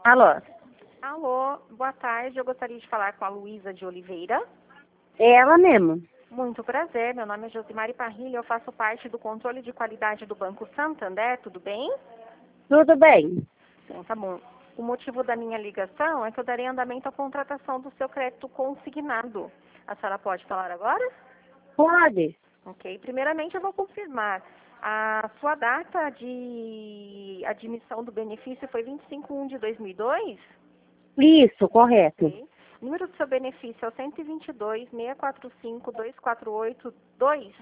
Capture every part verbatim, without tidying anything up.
Alô? Alô, boa tarde. Eu gostaria de falar com a Luísa de Oliveira. É ela mesmo. Muito prazer. Meu nome é Josimari Parrilha. Eu faço parte do controle de qualidade do Banco Santander. Tudo bem? Tudo bem? Sim, tá bom. O motivo da minha ligação é que eu darei andamento à contratação do seu crédito consignado. A senhora pode falar agora? Pode. Ok. Primeiramente, eu vou confirmar. A sua data de admissão do benefício foi vinte e cinco de um de dois mil e dois? Isso, correto. Ok. O número do seu benefício é o cento e vinte e dois, seiscentos e quarenta e cinco, duzentos e quarenta e oito, dois.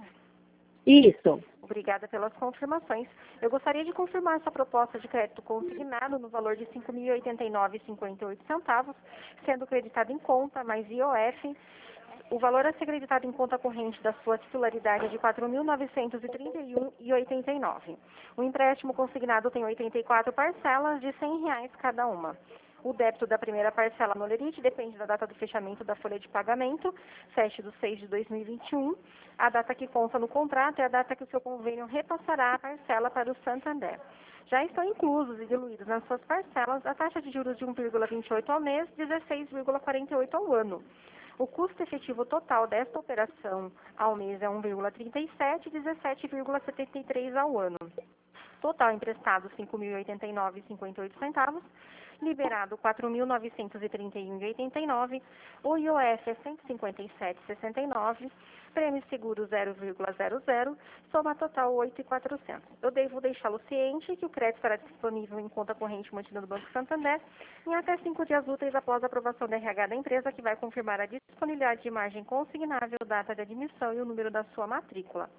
Isso. Obrigada pelas confirmações. Eu gostaria de confirmar essa proposta de crédito consignado no valor de cinco mil e oitenta e nove reais e cinquenta e oito centavos, sendo creditado em conta, mais I O F. O valor a ser creditado em conta corrente da sua titularidade é de quatro mil novecentos e trinta e um reais e oitenta e nove centavos. O empréstimo consignado tem oitenta e quatro parcelas de cem reais cada uma. O débito da primeira parcela no Lerite depende da data do fechamento da folha de pagamento, sete de seis de dois mil e vinte e um. A data que consta no contrato é a data que o seu convênio repassará a parcela para o Santander. Já estão inclusos e diluídos nas suas parcelas a taxa de juros de um vírgula vinte e oito ao mês, dezesseis vírgula quarenta e oito ao ano. O custo efetivo total desta operação ao mês é um vírgula trinta e sete e dezessete vírgula setenta e três ao ano. Total emprestado cinco mil e oitenta e nove reais e cinquenta e oito centavos, liberado quatro mil novecentos e trinta e um reais e oitenta e nove centavos, o I O F é cento e cinquenta e sete reais e sessenta e nove centavos, prêmio seguro zero vírgula zero zero, soma total oito mil e quatrocentos. Eu devo deixá-lo ciente que o crédito estará disponível em conta corrente mantida no Banco Santander em até cinco dias úteis após a aprovação da R H da empresa, que vai confirmar a disponibilidade de margem consignável, data de admissão e o número da sua matrícula.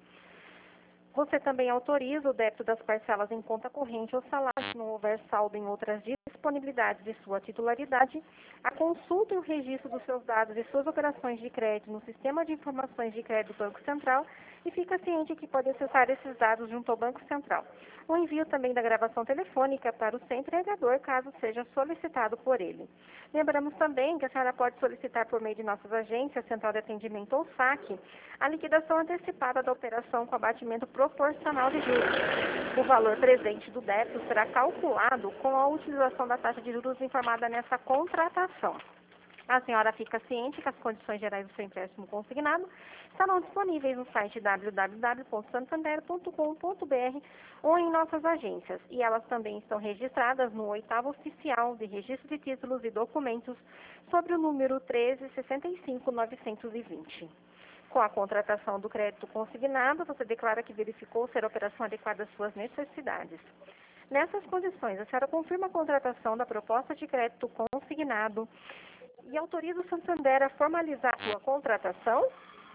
Você também autoriza o débito das parcelas em conta corrente ou salário, se não houver saldo em outras disponibilidades de sua titularidade, a consulta e o registro dos seus dados e suas operações de crédito no Sistema de Informações de Crédito do Banco Central e fica ciente que pode acessar esses dados junto ao Banco Central. O envio também da gravação telefônica para o seu empregador, caso seja solicitado por ele. Lembramos também que a senhora pode solicitar por meio de nossas agências, Central de Atendimento ou SAC, a liquidação antecipada da operação com abatimento proporcional de juros. O valor presente do débito será calculado com a utilização da taxa de juros informada nessa contratação. A senhora fica ciente que as condições gerais do seu empréstimo consignado estarão disponíveis no site w w w ponto santander ponto com ponto b r ou em nossas agências, e elas também estão registradas no oitavo oficial de registro de títulos e documentos sobre o número treze sessenta e cinco novecentos e vinte. Com a contratação do crédito consignado, você declara que verificou ser a operação adequada às suas necessidades. Nessas condições, a senhora confirma a contratação da proposta de crédito consignado e autoriza o Santander a formalizar a sua contratação?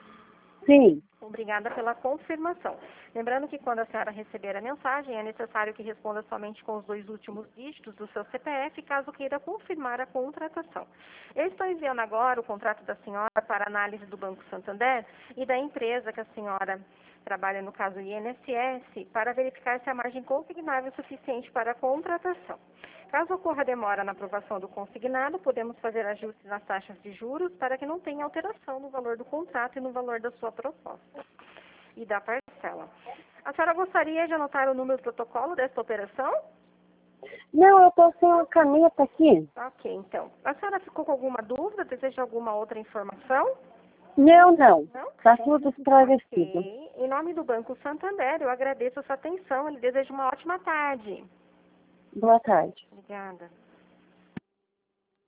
Sim. Obrigada pela confirmação. Lembrando que quando a senhora receber a mensagem, é necessário que responda somente com os dois últimos dígitos do seu C P F, caso queira confirmar a contratação. Eu estou enviando agora o contrato da senhora para análise do Banco Santander e da empresa que a senhora trabalha, no caso I N S S, para verificar se a margem consignável é suficiente para a contratação. Caso ocorra demora na aprovação do consignado, podemos fazer ajustes nas taxas de juros para que não tenha alteração no valor do contrato e no valor da sua proposta e da parcela. A senhora gostaria de anotar o número do protocolo desta operação? Não, eu estou sem a caneta aqui. Ok, então. A senhora ficou com alguma dúvida? Deseja alguma outra informação? Não, não. Não? Está tudo esclarecido. Ok. Em nome do Banco Santander, eu agradeço a sua atenção e lhe desejo uma ótima tarde. Boa tarde. Obrigada.